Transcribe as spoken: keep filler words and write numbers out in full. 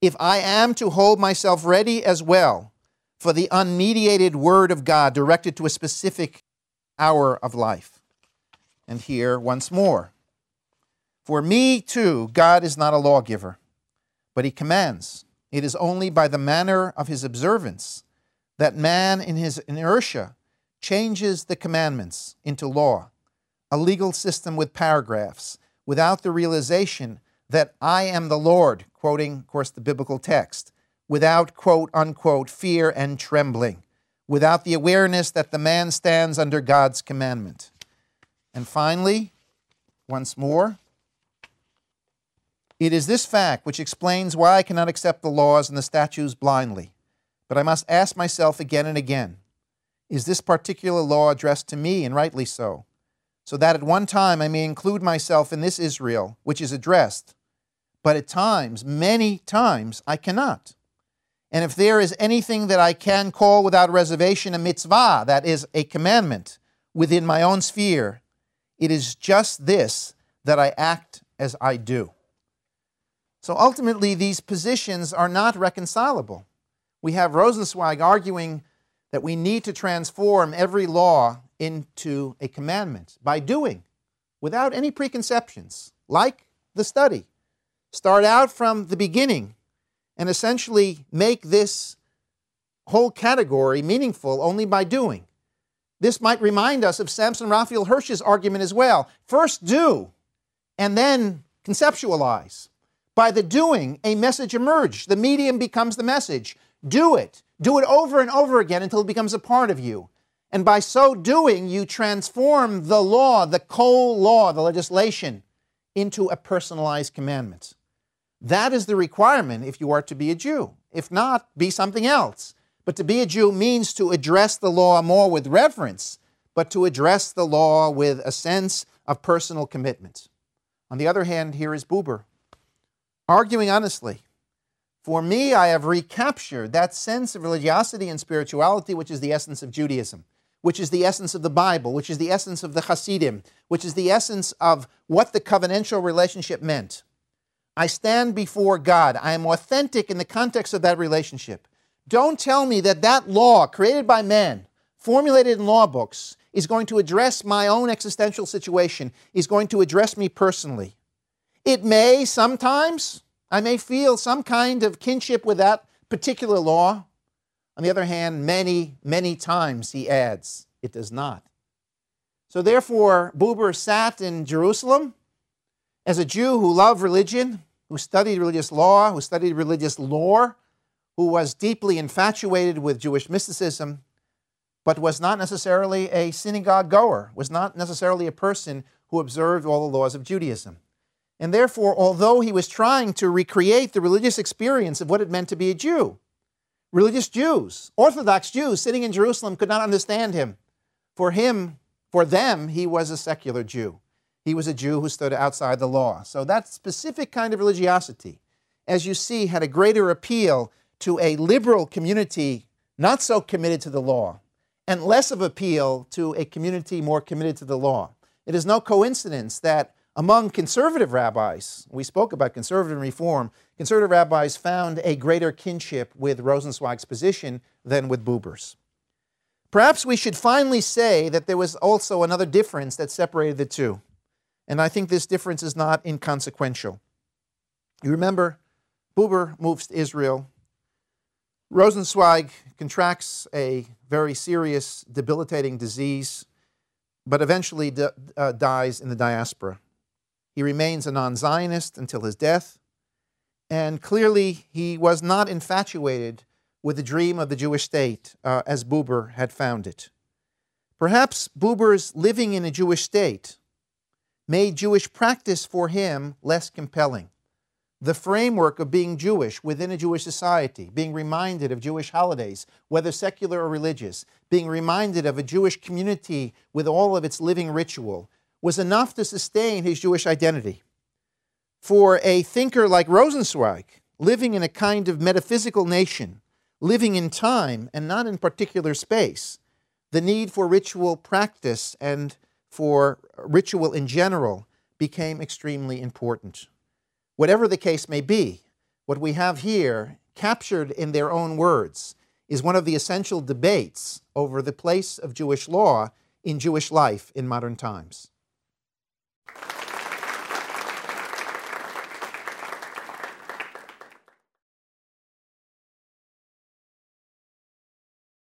if I am to hold myself ready as well for the unmediated word of God directed to a specific hour of life. And here, once more, for me too, God is not a lawgiver, but he commands. It is only by the manner of his observance that man in his inertia changes the commandments into law, a legal system with paragraphs, without the realization that I am the Lord, quoting, of course, the biblical text, without, quote, unquote, fear and trembling, without the awareness that the man stands under God's commandment. And finally, once more, it is this fact which explains why I cannot accept the laws and the statutes blindly. But I must ask myself again and again, is this particular law addressed to me, and rightly so, so that at one time I may include myself in this Israel, which is addressed, but at times, many times, I cannot. And if there is anything that I can call without reservation a mitzvah, that is a commandment, within my own sphere, it is just this, that I act as I do. So ultimately, these positions are not reconcilable. We have Rosenzweig arguing that we need to transform every law into a commandment by doing, without any preconceptions, like the study. Start out from the beginning and essentially make this whole category meaningful only by doing. This might remind us of Samson Raphael Hirsch's argument as well. First do, and then conceptualize. By the doing, a message emerged. The medium becomes the message. Do it. Do it over and over again until it becomes a part of you. And by so doing, you transform the law, the Kol law, the legislation, into a personalized commandment. That is the requirement if you are to be a Jew. If not, be something else. But to be a Jew means to address the law more with reverence, but to address the law with a sense of personal commitment. On the other hand, here is Buber, arguing honestly. For me, I have recaptured that sense of religiosity and spirituality, which is the essence of Judaism, which is the essence of the Bible, which is the essence of the Hasidim, which is the essence of what the covenantal relationship meant. I stand before God. I am authentic in the context of that relationship. Don't tell me that that law created by man, formulated in law books, is going to address my own existential situation, is going to address me personally. It may sometimes, I may feel some kind of kinship with that particular law. On the other hand, many, many times, he adds, it does not. So therefore, Buber sat in Jerusalem as a Jew who loved religion, who studied religious law, who studied religious lore, who was deeply infatuated with Jewish mysticism, but was not necessarily a synagogue goer, was not necessarily a person who observed all the laws of Judaism. And therefore, although he was trying to recreate the religious experience of what it meant to be a Jew, religious Jews, Orthodox Jews sitting in Jerusalem could not understand him. For him, for them, he was a secular Jew. He was a Jew who stood outside the law. So that specific kind of religiosity, as you see, had a greater appeal to a liberal community not so committed to the law, and less of appeal to a community more committed to the law. It is no coincidence that among conservative rabbis, we spoke about conservative reform, conservative rabbis found a greater kinship with Rosenzweig's position than with Buber's. Perhaps we should finally say that there was also another difference that separated the two. And I think this difference is not inconsequential. You remember, Buber moves to Israel. Rosenzweig contracts a very serious, debilitating disease, but eventually d- uh, dies in the diaspora. He remains a non-Zionist until his death, and clearly he was not infatuated with the dream of the Jewish state uh, as Buber had found it. Perhaps Buber's living in a Jewish state made Jewish practice for him less compelling. The framework of being Jewish within a Jewish society, being reminded of Jewish holidays, whether secular or religious, being reminded of a Jewish community with all of its living ritual, was enough to sustain his Jewish identity. For a thinker like Rosenzweig, living in a kind of metaphysical nation, living in time and not in particular space, the need for ritual practice and for ritual in general became extremely important. Whatever the case may be, what we have here, captured in their own words, is one of the essential debates over the place of Jewish law in Jewish life in modern times.